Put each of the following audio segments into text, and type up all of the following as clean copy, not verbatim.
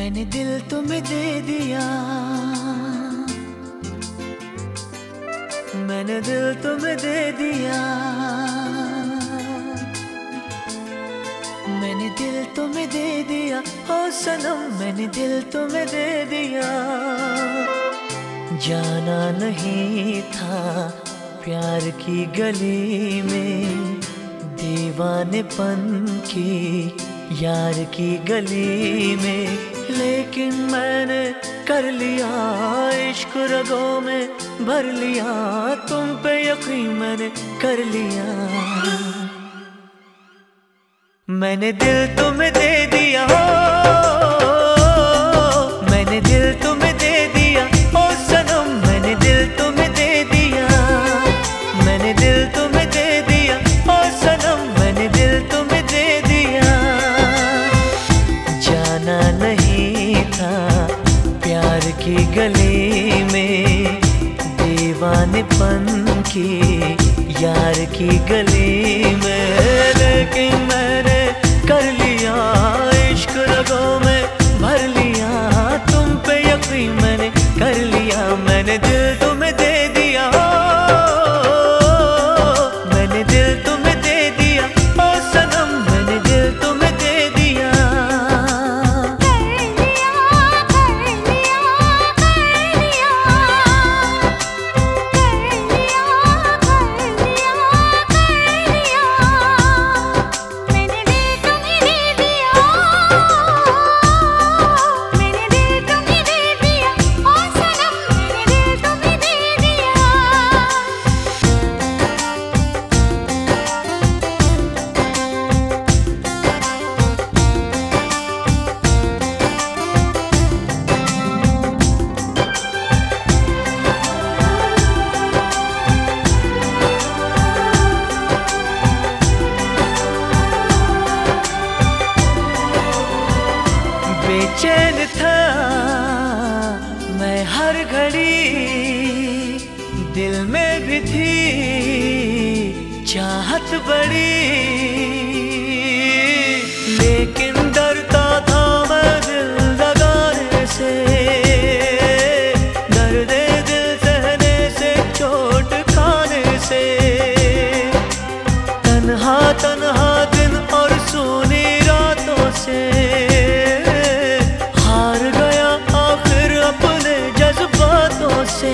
मैंने दिल तुम्हें दे दिया, मैंने दिल तुम्हें दे दिया, मैंने दिल तुम्हें दे दिया, ओ सनम मैंने दिल तुम्हें दे दिया। जाना नहीं था प्यार की गली में, दीवानेपन की यार की गली में, लेकिन मैंने कर लिया इश्क रगों में भर लिया, तुम पे यकीन मैंने कर लिया। मैंने दिल तुम्हें दे दिया, मैंने दिल तुम्हें दे दिया, ओ सनम मैंने दिल तुम्हें दे दिया, मैंने दिल तुम्हें दे दिया, ओ सनम मैंने दिल तुम्हें दे दिया। जाना नहीं था प्यार की गली में, दीवानेपन की यार की गली में, लेकिन मैंने कर लिया इश्क रगों में भर लिया, तुम पे यकीन मैंने कर लिया। मैंने दिल तुम्हें दे दिया, मैंने दिल तुम्हें दे दिया, ओ सनम मैंने दिल तुम्हें दे दिया। बेचैन था मैं हर घड़ी, दिल में भी थी चाहत बड़ी, लेकिन डरता था मैं दिल लगाने से, दर्द दिल सहने से, चोट खाने से। तन्हा तन्हा दिन और सूनी रातों से से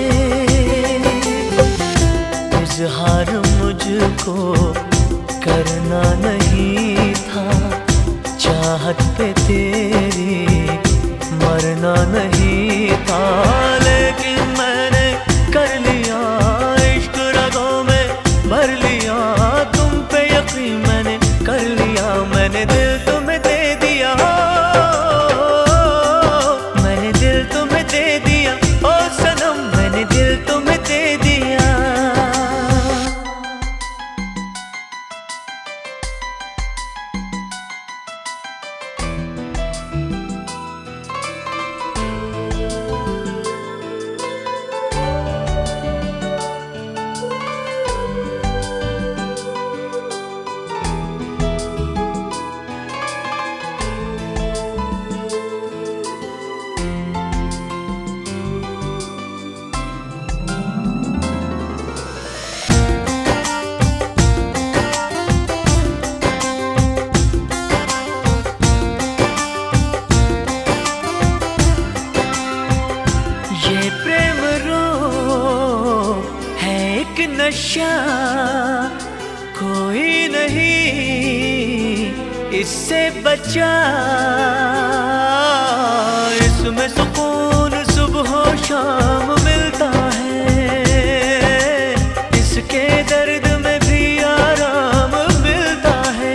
इजहार मुझको करना नहीं था, चाहत पे तेरी मरना नहीं था, लेकिन मैंने कर लिया इश्क रगों में भर लिया, तुम पे यकीन मैंने कर लिया। मैंने दिल तुम्हें दे दिया, मैंने दिल तुम्हें दे दिया, ओ सनम मैंने दिल तुम्हें दे दिया। ये प्रेम रोग है एक नशा, कोई नहीं इससे बचा, इसमें सुकून सुबह शाम मिलता है, इसके दर्द में भी आराम मिलता है।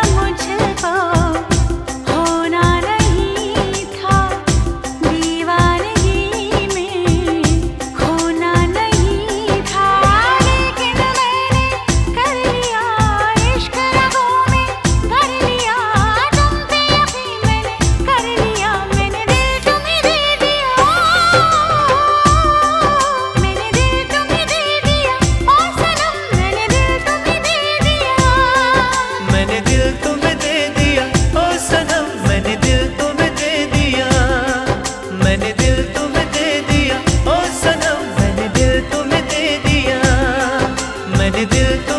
दीवाना दिल तो